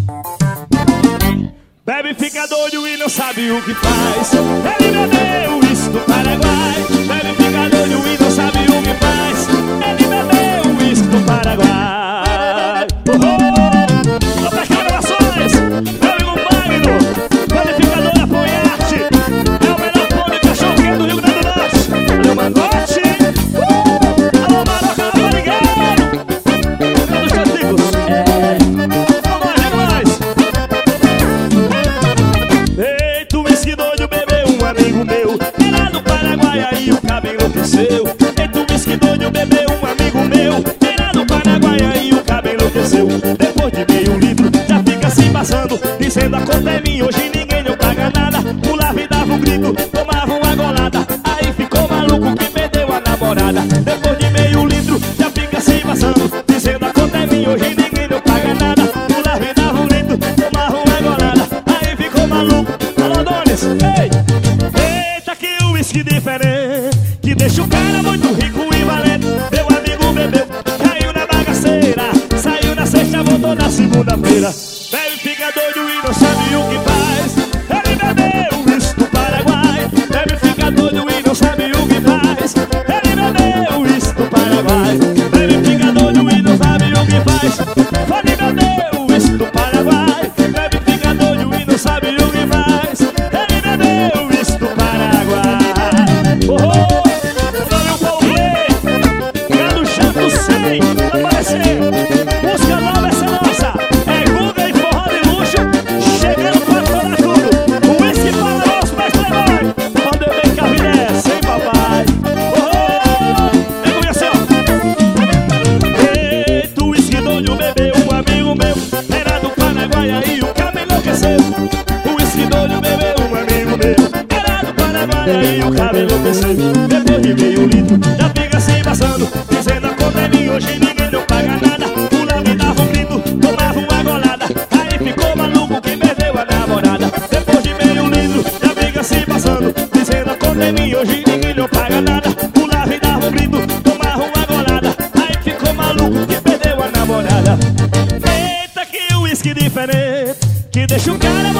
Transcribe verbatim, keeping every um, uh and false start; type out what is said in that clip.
Bebe, fica doido e não sabe o que faz. Ele bebeu isso do Paraguai. Bebe, fica doido e não sabe o que faz. Ele bebeu isso do Paraguai. Oh, oh, oh, pescar gravações. Meu amigo Magno, Bebe, fica doido, apoiarte. É o melhor pão de cachorro que é do Rio Grande do Norte. Valeu, Manote. Uh, alô, Maroca, alô, Barigueiro. Cadê os cantigos? É. Vamos mais, vamos mais. Eita, o whisky doido bebeu um amigo meu. Era do Paraguai, aí o cabelo enlouqueceu. Eita, o whisky doido bebeu um amigo meu. Era do Paraguai, aí o cabelo enlouqueceu. Depois de meio litro, já fica se passando, dizendo a conta é minha, hoje ninguém não paga nada. Pulava e dava um grito, tomava uma golada. Aí ficou maluco que perdeu a namorada. Depois de meio litro, já fica se passando, dizendo a conta é minha, hoje ninguém não paga nada. Pulava e dava um grito, tomava uma golada. Aí ficou maluco. Alô, Donis, ei! Eita, que o whisky diferente, que deixa o cara muito rico e valente. Meu amigo bebeu, caiu na bagaceira, saiu na sexta, voltou na segunda-feira. Bebe, fica doido e não sabe o que faz. Ele bebeu isso do Paraguai. Bebe, fica doido e não sabe o que faz. Ele bebeu isso do Paraguai. Bebe, fica doido e não sabe o que faz. Ele bebeu isso do Paraguai. Bebe, fica doido e não sabe o que faz. Ele bebeu isso do Paraguai. Oh, oh, olha o Paulo Play, Gado Chato cem, apareceu. Música nova, essa é nossa. É Guga e forró de luxo, chegando pra toda tudo. O whisky para nós, mestre Playboy. Quando eu venho caviné, sem papai. Oh, oh, vem comigo assim, ó. Eita, o whisky doido bebeu um amigo meu. Era do Paraguai, aí o cabelo enlouqueceu. O whisky doido bebeu um amigo meu. Era do Paraguai, aí o cabelo enlouqueceu. Depois de meio litro, já fica se passando, dizendo a conta é minha, hoje ninguém não paga nada. Pulava e dava um grito, tomava uma golada. Aí ficou maluco que perdeu a namorada. Depois de meio litro, já fica se passando, dizendo a conta é minha, hoje ninguém não paga nada. Pulava e dava um grito, tomava uma golada. Aí ficou maluco que perdeu a namorada. Eita, que whisky diferente, que deixa o cara